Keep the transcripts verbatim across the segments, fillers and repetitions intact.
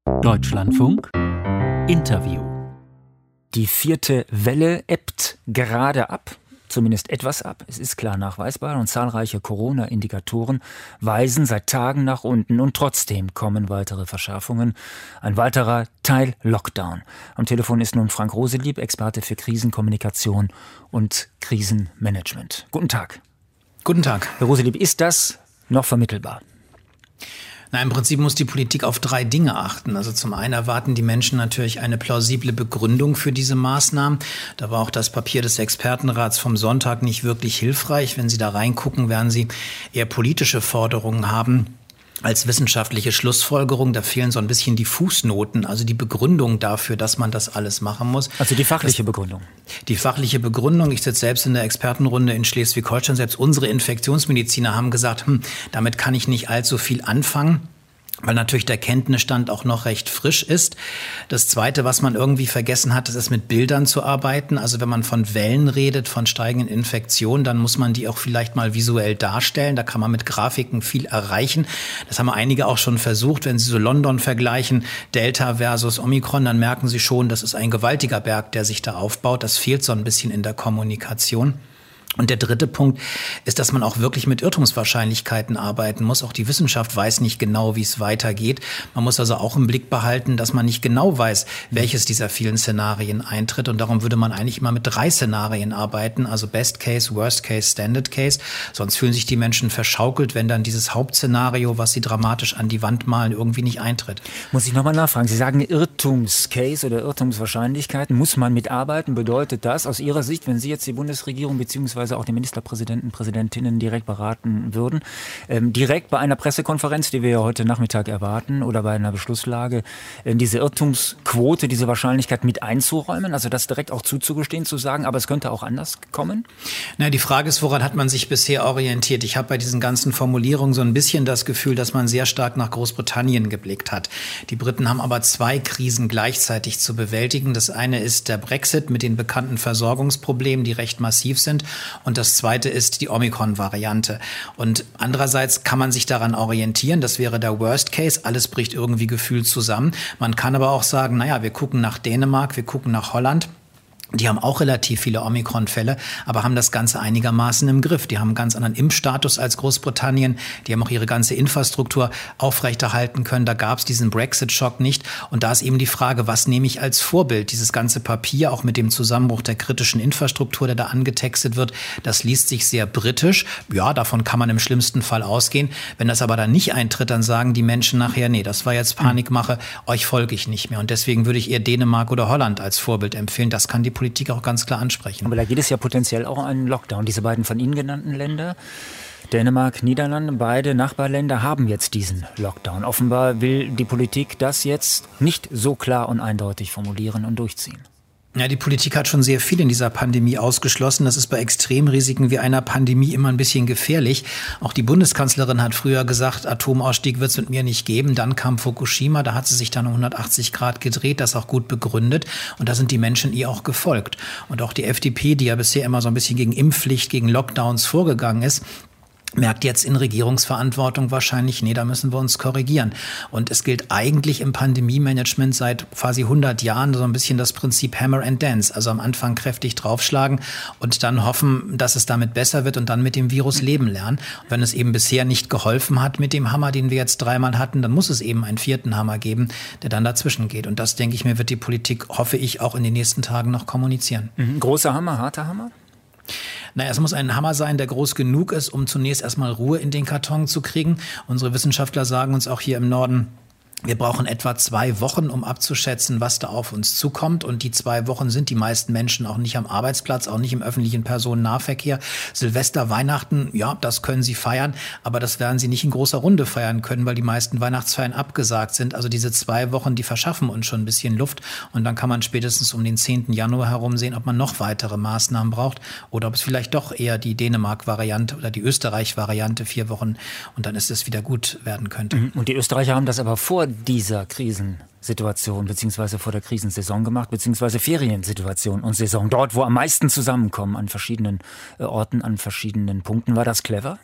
Deutschlandfunk Interview. Die vierte Welle ebbt gerade ab, zumindest etwas ab. Es ist klar nachweisbar und zahlreiche Corona-Indikatoren weisen seit Tagen nach unten. Und trotzdem kommen weitere Verschärfungen. Ein weiterer Teil-Lockdown. Am Telefon ist nun Frank Roselieb, Experte für Krisenkommunikation und Krisenmanagement. Guten Tag. Guten Tag. Herr Roselieb, ist das noch vermittelbar? Na, im Prinzip muss die Politik auf drei Dinge achten. Also zum einen erwarten die Menschen natürlich eine plausible Begründung für diese Maßnahmen. Da war auch das Papier des Expertenrats vom Sonntag nicht wirklich hilfreich. Wenn Sie da reingucken, werden Sie eher politische Forderungen haben als wissenschaftliche Schlussfolgerung. Da fehlen so ein bisschen die Fußnoten, also die Begründung dafür, dass man das alles machen muss. Also die fachliche das, Begründung. Die fachliche Begründung. Ich sitze selbst in der Expertenrunde in Schleswig-Holstein. Selbst unsere Infektionsmediziner haben gesagt, hm, damit kann ich nicht allzu viel anfangen, weil natürlich der Kenntnisstand auch noch recht frisch ist. Das Zweite, was man irgendwie vergessen hat, ist mit Bildern zu arbeiten. Also wenn man von Wellen redet, von steigenden Infektionen, dann muss man die auch vielleicht mal visuell darstellen. Da kann man mit Grafiken viel erreichen. Das haben einige auch schon versucht. Wenn Sie so London vergleichen, Delta versus Omikron, dann merken Sie schon, das ist ein gewaltiger Berg, der sich da aufbaut. Das fehlt so ein bisschen in der Kommunikation. Und der dritte Punkt ist, dass man auch wirklich mit Irrtumswahrscheinlichkeiten arbeiten muss. Auch die Wissenschaft weiß nicht genau, wie es weitergeht. Man muss also auch im Blick behalten, dass man nicht genau weiß, welches dieser vielen Szenarien eintritt. Und darum würde man eigentlich immer mit drei Szenarien arbeiten, also Best Case, Worst Case, Standard Case. Sonst fühlen sich die Menschen verschaukelt, wenn dann dieses Hauptszenario, was sie dramatisch an die Wand malen, irgendwie nicht eintritt. Muss ich nochmal nachfragen. Sie sagen Irrtumscase oder Irrtumswahrscheinlichkeiten. Muss man mitarbeiten? Bedeutet das aus Ihrer Sicht, wenn Sie jetzt die Bundesregierung bzw. auch die Ministerpräsidenten, Präsidentinnen direkt beraten würden, ähm, direkt bei einer Pressekonferenz, die wir ja heute Nachmittag erwarten, oder bei einer Beschlusslage, äh, diese Irrtumsquote, diese Wahrscheinlichkeit mit einzuräumen, also das direkt auch zuzugestehen, zu sagen, aber es könnte auch anders kommen? Na, die Frage ist, woran hat man sich bisher orientiert? Ich habe bei diesen ganzen Formulierungen so ein bisschen das Gefühl, dass man sehr stark nach Großbritannien geblickt hat. Die Briten haben aber zwei Krisen gleichzeitig zu bewältigen. Das eine ist der Brexit mit den bekannten Versorgungsproblemen, die recht massiv sind. Und das Zweite ist die Omikron-Variante. Und andererseits kann man sich daran orientieren, das wäre der Worst Case, alles bricht irgendwie gefühlt zusammen. Man kann aber auch sagen, naja, wir gucken nach Dänemark, wir gucken nach Holland. Die haben auch relativ viele Omikron-Fälle, aber haben das Ganze einigermaßen im Griff. Die haben einen ganz anderen Impfstatus als Großbritannien. Die haben auch ihre ganze Infrastruktur aufrechterhalten können. Da gab es diesen Brexit-Schock nicht. Und da ist eben die Frage, was nehme ich als Vorbild? Dieses ganze Papier, auch mit dem Zusammenbruch der kritischen Infrastruktur, der da angetextet wird, das liest sich sehr britisch. Ja, davon kann man im schlimmsten Fall ausgehen. Wenn das aber dann nicht eintritt, dann sagen die Menschen nachher, nee, das war jetzt Panikmache, euch folge ich nicht mehr. Und deswegen würde ich eher Dänemark oder Holland als Vorbild empfehlen. Das kann die Politik auch ganz klar ansprechen. Aber da geht es ja potenziell auch um einen Lockdown. Diese beiden von Ihnen genannten Länder, Dänemark, Niederlande, beide Nachbarländer haben jetzt diesen Lockdown. Offenbar will die Politik das jetzt nicht so klar und eindeutig formulieren und durchziehen. Ja, die Politik hat schon sehr viel in dieser Pandemie ausgeschlossen. Das ist bei Extremrisiken wie einer Pandemie immer ein bisschen gefährlich. Auch die Bundeskanzlerin hat früher gesagt, Atomausstieg wird es mit mir nicht geben. Dann kam Fukushima, da hat sie sich dann um hundertachtzig Grad gedreht, das auch gut begründet. Und da sind die Menschen ihr auch gefolgt. Und auch die F D P, die ja bisher immer so ein bisschen gegen Impfpflicht, gegen Lockdowns vorgegangen ist, merkt jetzt in Regierungsverantwortung wahrscheinlich, nee, da müssen wir uns korrigieren. Und es gilt eigentlich im Pandemie-Management seit quasi hundert Jahren so ein bisschen das Prinzip Hammer and Dance. Also am Anfang kräftig draufschlagen und dann hoffen, dass es damit besser wird und dann mit dem Virus leben lernen. Und wenn es eben bisher nicht geholfen hat mit dem Hammer, den wir jetzt dreimal hatten, dann muss es eben einen vierten Hammer geben, der dann dazwischen geht. Und das, denke ich mir, wird die Politik, hoffe ich, auch in den nächsten Tagen noch kommunizieren. Mhm. Großer Hammer, harter Hammer? Naja, es muss ein Hammer sein, der groß genug ist, um zunächst erstmal Ruhe in den Karton zu kriegen. Unsere Wissenschaftler sagen uns auch hier im Norden, wir brauchen etwa zwei Wochen, um abzuschätzen, was da auf uns zukommt. Und die zwei Wochen sind die meisten Menschen auch nicht am Arbeitsplatz, auch nicht im öffentlichen Personennahverkehr. Silvester, Weihnachten, ja, das können sie feiern, aber das werden sie nicht in großer Runde feiern können, weil die meisten Weihnachtsfeiern abgesagt sind. Also diese zwei Wochen, die verschaffen uns schon ein bisschen Luft. Und dann kann man spätestens um den zehnten Januar herum sehen, ob man noch weitere Maßnahmen braucht oder ob es vielleicht doch eher die Dänemark-Variante oder die Österreich-Variante vier Wochen und dann ist es wieder gut werden könnte. Und die Österreicher haben das aber vor dieser Krisensituation beziehungsweise vor der Krisensaison gemacht, beziehungsweise Feriensituation und Saison. Dort, wo am meisten zusammenkommen an verschiedenen äh, Orten, an verschiedenen Punkten. War das clever?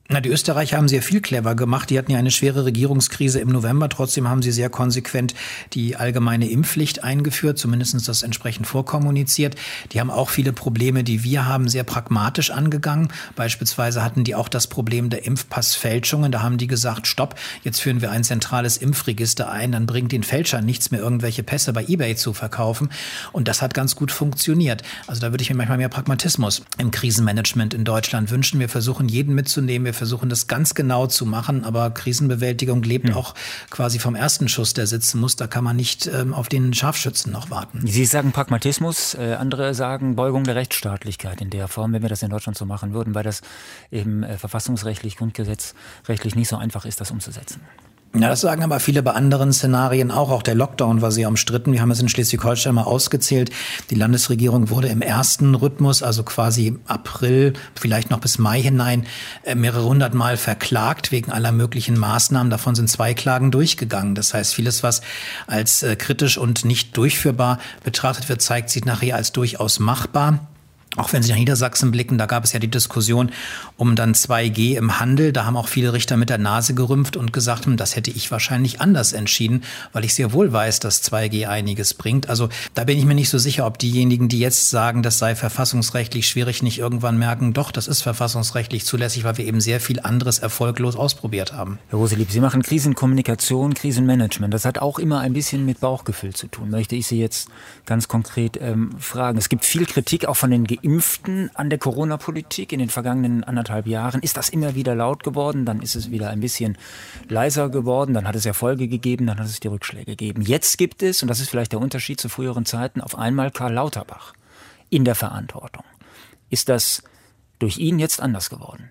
Na, die Österreicher haben sehr viel clever gemacht. Die hatten ja eine schwere Regierungskrise im November. Trotzdem haben sie sehr konsequent die allgemeine Impfpflicht eingeführt, zumindest das entsprechend vorkommuniziert. Die haben auch viele Probleme, die wir haben, sehr pragmatisch angegangen. Beispielsweise hatten die auch das Problem der Impfpassfälschungen. Da haben die gesagt, stopp, jetzt führen wir ein zentrales Impfregister ein. Dann bringt den Fälschern nichts mehr, irgendwelche Pässe bei eBay zu verkaufen. Und das hat ganz gut funktioniert. Also da würde ich mir manchmal mehr Pragmatismus im Krisenmanagement in Deutschland wünschen. Wir versuchen, jeden mitzunehmen. Wir versuchen, das ganz genau zu machen, aber Krisenbewältigung lebt hm. auch quasi vom ersten Schuss, der sitzen muss. Da kann man nicht ähm, auf den Scharfschützen noch warten. Sie sagen Pragmatismus, äh, andere sagen Beugung der Rechtsstaatlichkeit in der Form, wenn wir das in Deutschland so machen würden, weil das eben äh, verfassungsrechtlich, grundgesetzrechtlich nicht so einfach ist, das umzusetzen. Ja, das sagen aber viele bei anderen Szenarien auch. Auch der Lockdown war sehr umstritten. Wir haben es in Schleswig-Holstein mal ausgezählt. Die Landesregierung wurde im ersten Rhythmus, also quasi April, vielleicht noch bis Mai hinein, mehrere hundert Mal verklagt wegen aller möglichen Maßnahmen. Davon sind zwei Klagen durchgegangen. Das heißt, vieles, was als äh, kritisch und nicht durchführbar betrachtet wird, zeigt sich nachher als durchaus machbar. Auch wenn Sie nach Niedersachsen blicken, da gab es ja die Diskussion um dann zwei G im Handel. Da haben auch viele Richter mit der Nase gerümpft und gesagt, das hätte ich wahrscheinlich anders entschieden, weil ich sehr wohl weiß, dass zwei G einiges bringt. Also da bin ich mir nicht so sicher, ob diejenigen, die jetzt sagen, das sei verfassungsrechtlich schwierig, nicht irgendwann merken, doch, das ist verfassungsrechtlich zulässig, weil wir eben sehr viel anderes erfolglos ausprobiert haben. Herr Roselieb, Sie machen Krisenkommunikation, Krisenmanagement. Das hat auch immer ein bisschen mit Bauchgefühl zu tun, möchte ich Sie jetzt ganz konkret ähm, fragen. Es gibt viel Kritik auch von den Geimpften an der Corona-Politik in den vergangenen anderthalb Jahren. Ist das immer wieder laut geworden? Dann ist es wieder ein bisschen leiser geworden. Dann hat es Erfolge gegeben, dann hat es die Rückschläge gegeben. Jetzt gibt es, und das ist vielleicht der Unterschied zu früheren Zeiten, auf einmal Karl Lauterbach in der Verantwortung. Ist das durch ihn jetzt anders geworden?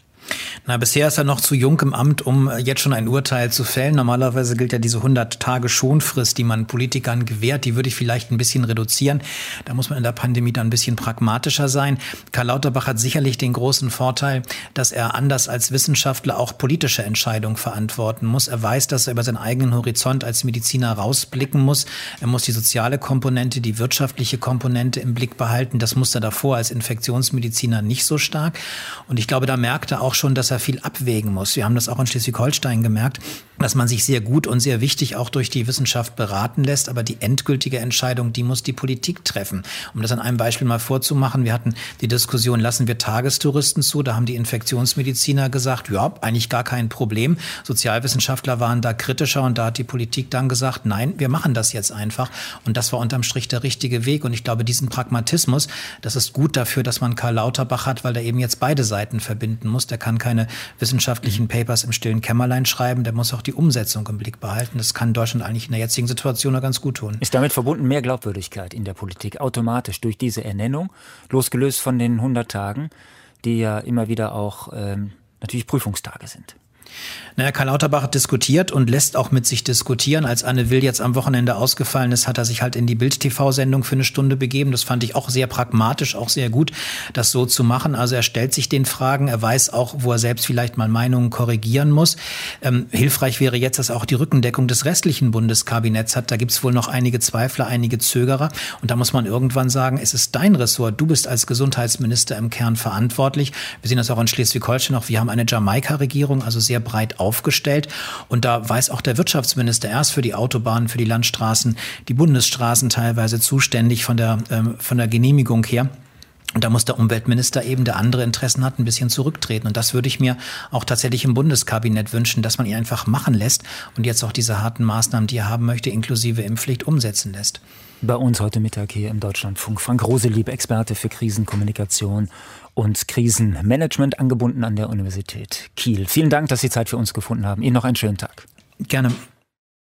Na, bisher ist er noch zu jung im Amt, um jetzt schon ein Urteil zu fällen. Normalerweise gilt ja diese hundert Tage Schonfrist, die man Politikern gewährt. Die würde ich vielleicht ein bisschen reduzieren. Da muss man in der Pandemie dann ein bisschen pragmatischer sein. Karl Lauterbach hat sicherlich den großen Vorteil, dass er anders als Wissenschaftler auch politische Entscheidungen verantworten muss. Er weiß, dass er über seinen eigenen Horizont als Mediziner rausblicken muss. Er muss die soziale Komponente, die wirtschaftliche Komponente im Blick behalten. Das muss er davor als Infektionsmediziner nicht so stark. Und ich glaube, da merkt er auch schon, dass er viel abwägen muss. Wir haben das auch in Schleswig-Holstein gemerkt, dass man sich sehr gut und sehr wichtig auch durch die Wissenschaft beraten lässt. Aber die endgültige Entscheidung, die muss die Politik treffen. Um das an einem Beispiel mal vorzumachen, wir hatten die Diskussion, lassen wir Tagestouristen zu? Da haben die Infektionsmediziner gesagt, ja, eigentlich gar kein Problem. Sozialwissenschaftler waren da kritischer und da hat die Politik dann gesagt, nein, wir machen das jetzt einfach. Und das war unterm Strich der richtige Weg. Und ich glaube, diesen Pragmatismus, das ist gut dafür, dass man Karl Lauterbach hat, weil der eben jetzt beide Seiten verbinden muss. Der kann keine wissenschaftlichen Papers im stillen Kämmerlein schreiben, der muss auch die Umsetzung im Blick behalten. Das kann Deutschland eigentlich in der jetzigen Situation noch ganz gut tun. Ist damit verbunden mehr Glaubwürdigkeit in der Politik, automatisch durch diese Ernennung, losgelöst von den hundert Tagen, die ja immer wieder auch ähm, natürlich Prüfungstage sind? Naja, Karl Lauterbach diskutiert und lässt auch mit sich diskutieren. Als Anne Will jetzt am Wochenende ausgefallen ist, hat er sich halt in die Bild-T V-Sendung für eine Stunde begeben. Das fand ich auch sehr pragmatisch, auch sehr gut, das so zu machen. Also er stellt sich den Fragen, er weiß auch, wo er selbst vielleicht mal Meinungen korrigieren muss. Ähm, hilfreich wäre jetzt, dass er auch die Rückendeckung des restlichen Bundeskabinetts hat. Da gibt es wohl noch einige Zweifler, einige Zögerer. Und da muss man irgendwann sagen, es ist dein Ressort. Du bist als Gesundheitsminister im Kern verantwortlich. Wir sehen das auch in Schleswig-Holstein noch. Wir haben eine Jamaika-Regierung, also sehr breit aufgestellt. Und da weiß auch der Wirtschaftsminister, er ist für die Autobahnen, für die Landstraßen, die Bundesstraßen teilweise zuständig von der, ähm, von der Genehmigung her. Und da muss der Umweltminister eben, der andere Interessen hat, ein bisschen zurücktreten. Und das würde ich mir auch tatsächlich im Bundeskabinett wünschen, dass man ihn einfach machen lässt und jetzt auch diese harten Maßnahmen, die er haben möchte, inklusive Impfpflicht, umsetzen lässt. Bei uns heute Mittag hier im Deutschlandfunk Frank Roselieb, Experte für Krisenkommunikation und Krisenmanagement, angebunden an der Universität Kiel. Vielen Dank, dass Sie Zeit für uns gefunden haben. Ihnen noch einen schönen Tag. Gerne.